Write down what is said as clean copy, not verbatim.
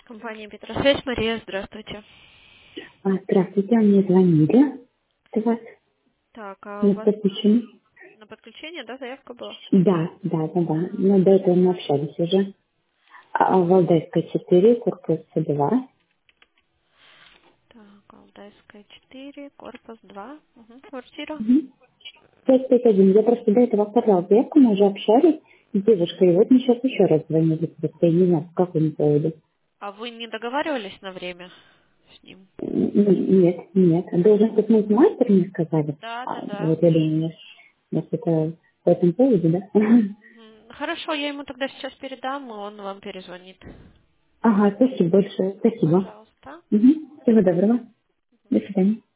Компания Петросвязь, Мария, здравствуйте. Здравствуйте, мне звонили. Это вас Так, а у не вас подключены? на подключение, да, заявка была? Да. Но до этого мы общались уже. Валдайская 4, корпус 2. Так, Алтайская 4, корпус 2, квартира. Угу. 551. Я просто до этого оставляла заявку, мы уже общались с девушкой. И вот мне сейчас еще раз звонили. Просто я не знаю, по какому поводу. А вы не договаривались на время с ним? Нет. Должен быть мой мастер, мне сказали. Да, да, да. Вот я думаю, если это по этому поводу, да? Хорошо, я ему тогда сейчас передам, и он вам перезвонит. Ага, спасибо большое. Спасибо. Пожалуйста. Всего доброго. До свидания.